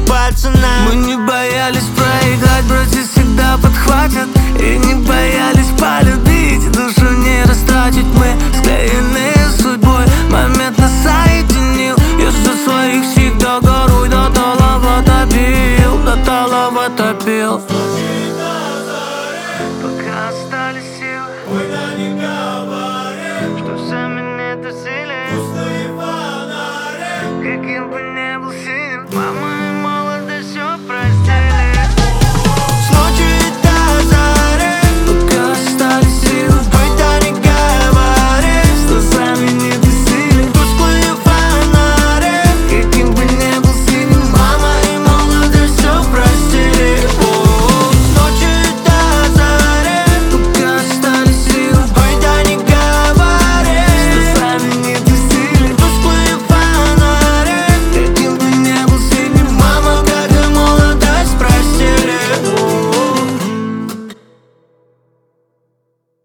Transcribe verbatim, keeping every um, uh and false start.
пальцы нам. Мы не боялись проиграть, братья всегда подхватят. И не боялись полюбить, душу не растратить. Мы склеены судьбой, момент нас соединил. Я за своих всегда горой до талого топил, до талого топил. Пока остались силы, ой, да не говори, что сами не тусили. пустые фонари. Каким бы ни был синим, мама